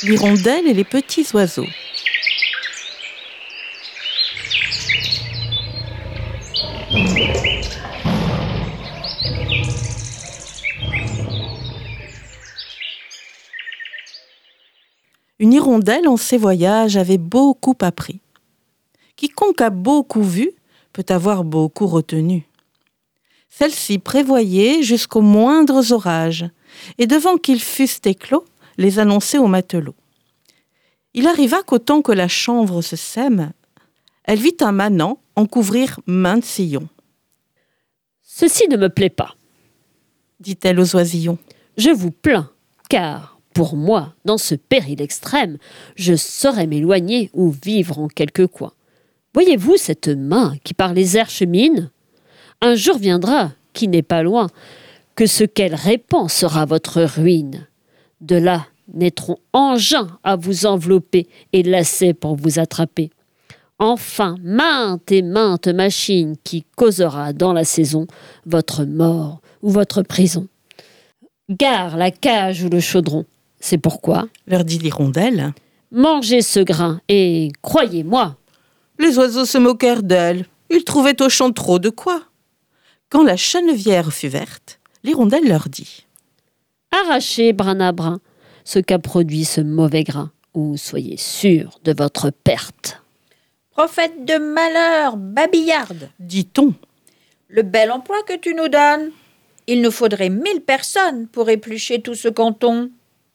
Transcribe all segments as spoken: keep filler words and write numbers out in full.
l'hirondelle et les petits oiseaux. Une hirondelle en ses voyages avait beaucoup appris. Quiconque a beaucoup vu peut avoir beaucoup retenu. Celle-ci prévoyait jusqu'aux moindres orages, et devant qu'ils fussent éclos, les annonçait aux matelots. Il arriva qu'au temps que la chanvre se sème, elle vit un manant en couvrir maintes sillons. « Ceci ne me plaît pas, dit-elle aux oisillons. Je vous plains, car pour moi, dans ce péril extrême, je saurais m'éloigner ou vivre en quelque coin. Voyez-vous cette main qui par les airs chemine ? Un jour viendra, qui n'est pas loin, que ce qu'elle répand sera votre ruine. De là naîtront engins à vous envelopper et lacets pour vous attraper. Enfin, mainte et mainte machine qui causera dans la saison votre mort ou votre prison. Gare la cage ou le chaudron. C'est pourquoi, leur dit l'hirondelle, mangez ce grain et croyez-moi. Les oiseaux se moquèrent d'elle. Ils trouvaient au champ trop de quoi. Quand la chenevière fut verte, l'hirondelle leur dit « Arrachez, brin à brin, ce qu'a produit ce mauvais grain, ou soyez sûrs de votre perte. » Prophète de malheur, babillarde, dit-on. Le bel emploi que tu nous donnes. Il nous faudrait mille personnes pour éplucher tout ce canton.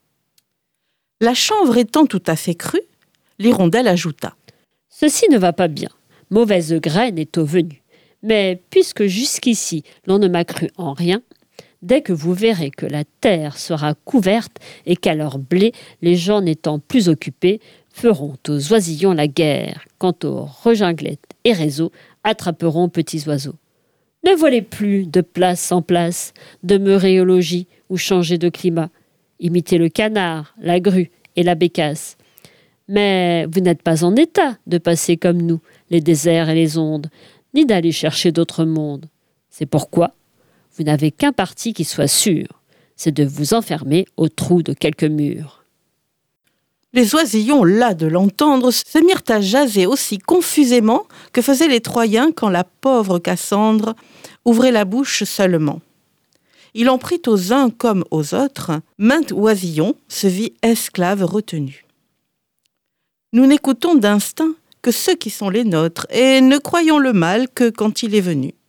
La chanvre étant tout à fait crue, l'hirondelle ajouta « Ceci ne va pas bien. Mauvaise graine est au venu. Mais puisque jusqu'ici l'on ne m'a cru en rien, dès que vous verrez que la terre sera couverte et qu'à leur blé, les gens n'étant plus occupés, feront aux oisillons la guerre, quant aux reginglettes et réseaux attraperont petits oiseaux. Ne volez plus de place en place, demeurez au logis ou changez de climat. Imitez le canard, la grue et la bécasse. Mais vous n'êtes pas en état de passer comme nous les déserts et les ondes, ni d'aller chercher d'autres mondes. C'est pourquoi vous n'avez qu'un parti qui soit sûr, c'est de vous enfermer au trou de quelques murs. » Les oisillons, las de l'entendre, se mirent à jaser aussi confusément que faisaient les Troyens quand la pauvre Cassandre ouvrait la bouche seulement. Il en prit aux uns comme aux autres, maint oisillon se vit esclave retenu. Nous n'écoutons d'instinct que ceux qui sont les nôtres, et ne croyons le mal que quand il est venu.